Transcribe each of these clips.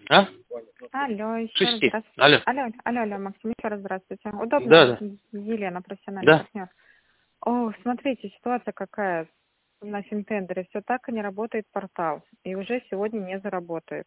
А? Алло, еще раз 6. здравствуйте. Алло. Алло, Максим, еще раз здравствуйте. Удобно? Да, да. Елена, профессиональный Да. партнер. О, смотрите, ситуация какая. На Финтендере все так и не работает портал. И уже сегодня не заработает.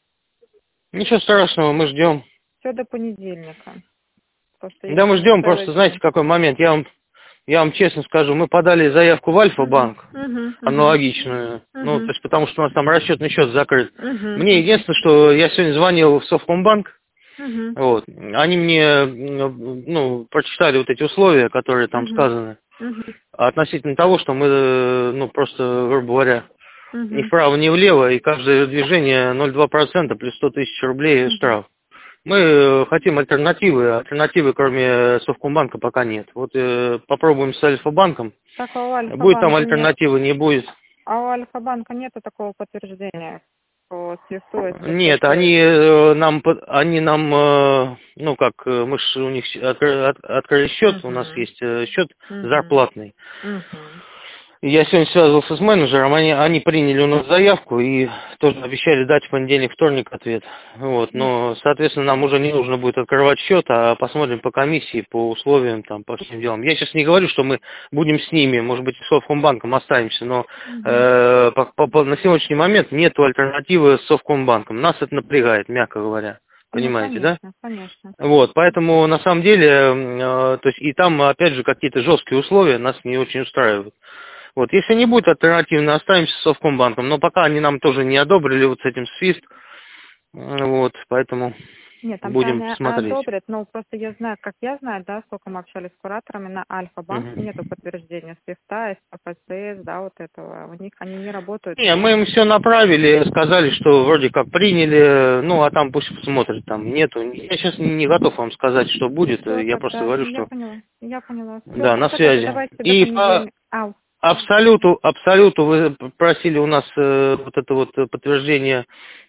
Ничего страшного, мы ждем. Все до понедельника. Просто Да, если мы не ждем, просто целый знаете, день. какой момент. Я вам честно скажу, мы подали заявку в Альфа-банк, Угу. аналогичную. Ну, то есть, потому что у нас там расчетный счет закрыт. Мне Угу. единственное, что я сегодня звонил в Совкомбанк, Угу. вот, они мне, ну, прочитали вот эти условия, которые там Угу. сказаны, Угу. относительно того, что мы, ну, просто, грубо говоря, ни Угу. вправо, ни влево, и каждое движение 0,2% плюс 100 тысяч рублей Угу. штраф. Мы хотим альтернативы кроме Совкомбанка пока нет. Вот попробуем с Альфа-банком, Так, а у будет там Альфа-банка нет. альтернативы, не будет. А у Альфа-банка нету такого подтверждения по свифту, если Нет, что-то. они нам, ну как, мы же у них открыли счет, у нас Угу. есть счет Угу. зарплатный. Угу. И я сегодня связывался с менеджером, они приняли у нас заявку и тоже обещали дать в понедельник, вторник ответ. Вот, но, соответственно, нам уже не нужно будет открывать счет, а посмотрим по комиссии, по условиям, там, по всем делам. Я сейчас не говорю, что мы будем с ними, может быть, с Совкомбанком останемся, но Угу. на сегодняшний момент нет альтернативы с Совкомбанком. Нас это напрягает, мягко говоря. Ну, Понимаете, да? конечно, конечно. Вот, поэтому на самом деле, то есть и там, опять же, какие-то жесткие условия нас не очень устраивают. Вот, если не будет альтернативно, останемся с Совкомбанком. Но пока они нам тоже не одобрили вот с этим свист. Вот, поэтому Нет, там-то будем они смотреть. одобрят, но просто я знаю, как я знаю, да, сколько мы общались с кураторами, на Альфа-банк нету Мгм. подтверждения свифта, СПС, да, вот этого. У них они не работают Не, мы по... им все направили, сказали, что вроде как приняли, ну, а там пусть посмотрят, там нету. Я сейчас не готов вам сказать, что будет, Все, я просто тогда говорю, я что поняла, я поняла. Все, да, на хорошо, тогда связи. давайте до И по понедельника. Ау. абсолюту вы просили у нас вот это вот подтверждение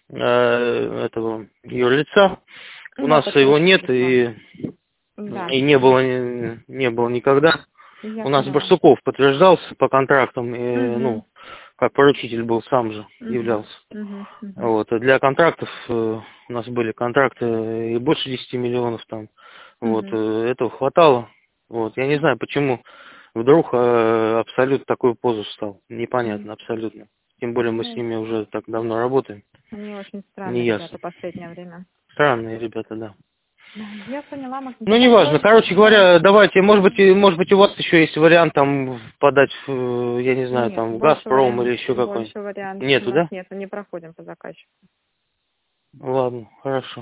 этого юрлица. У Да, нас его подтверждение нет диплома. и Да, не было, не было никогда. я У нас поняла. Барсуков подтверждался по контрактам, Угу. ну, как поручитель был сам же, Угу. являлся. Угу. Угу. Вот. А для контрактов у нас были контракты и больше 10 миллионов там. Вот. Угу. Этого хватало. Вот. Я не знаю, почему вдруг Абсолют такую позу стал. Непонятно абсолютно. Тем более мы с Ну, ними уже так давно работаем. они очень странные ребята Неясно. в последнее время. Странные ребята, да. Да, я поняла, Максим. Ну, Хорошо. неважно. Короче Да. говоря, давайте, может быть, у вас еще есть вариант там подать, я не знаю, Нет, там, в Газпром или еще какой-нибудь. больше вариантов у Нету, нас да? нет, мы не проходим по заказчику. Ладно, хорошо.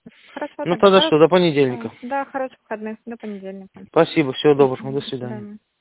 Хорошо Ну, тогда. тогда что, до понедельника. Да, хороших выходных. До понедельника. Спасибо, всего доброго, Мгм. до До свидания. свидания.